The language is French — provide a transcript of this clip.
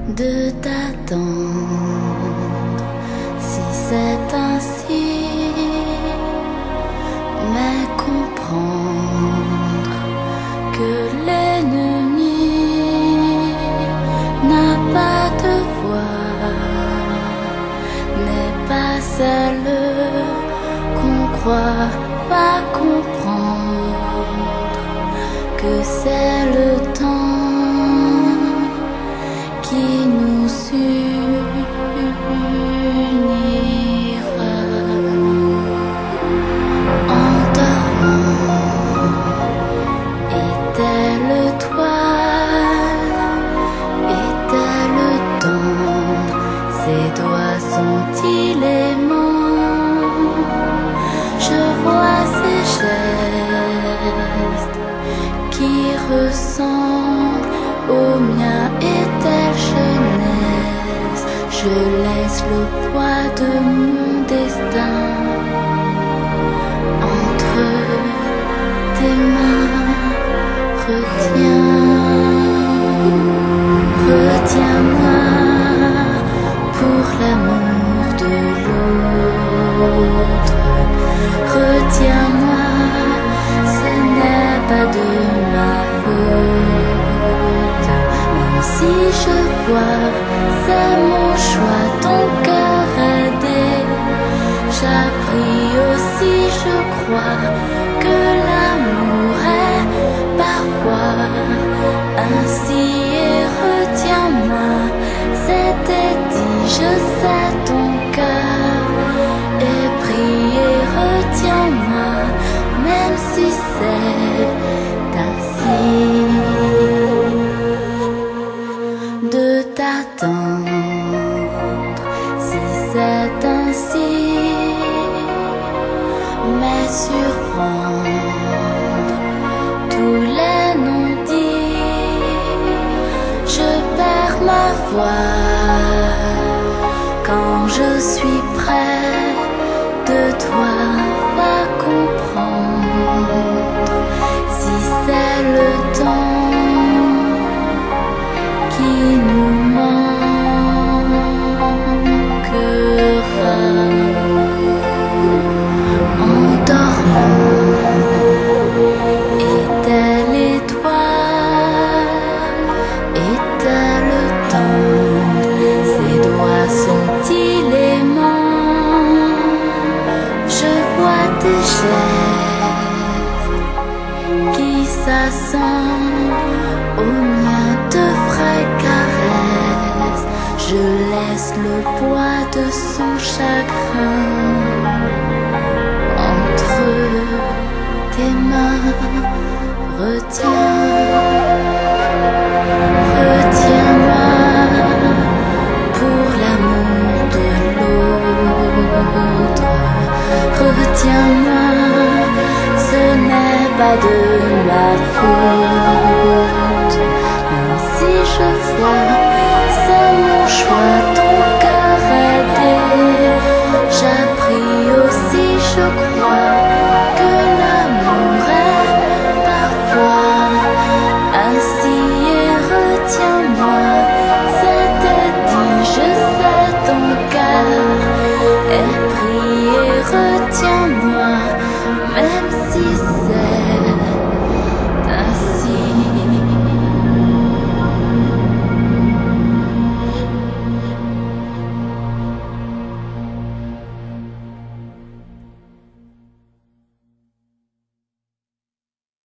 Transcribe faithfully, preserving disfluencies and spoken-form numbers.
de t'attendre. Si c'est ainsi, mais comprendre que l'ennemi n'a pas de voix, n'est pas celle qu'on croit pas comprendre, que c'est le temps qui nous unira. En dormant, était-elle toile, est-elle tendre, ses doigts sont-ils aimants? Je vois ses gestes qui ressemblent aux miens, est-elle jeunesse? Je laisse le poids de mon destin entre tes mains. Retiens, retiens-moi pour l'amour de l'autre. Retiens-moi, ce n'est pas de ma faute. Même si je vois, c'est mon choix, ton cœur aidé. J'appris aussi, je crois, que l'amour est parfois ainsi. Et retiens-moi, c'était dit, je sais ton cœur est pris. Et retiens-moi, même si c'est ainsi, de t'attendre. Si c'est ainsi, mais surprendre tous les non-dits. Je perds ma voix quand je suis près de toi. Va comprendre si c'est le temps qui nous manquera. En dormant, est-elle étoile, est-elle tendre, ses doigts sont-ils aimants? Je vois tes gestes qui s'assemblent aux miens, de vraies caresses. Je laisse le poids de son chagrin entre tes mains. Retiens, retiens-moi pour l'amour de l'autre. Retiens-moi, ce n'est pas de ma faute.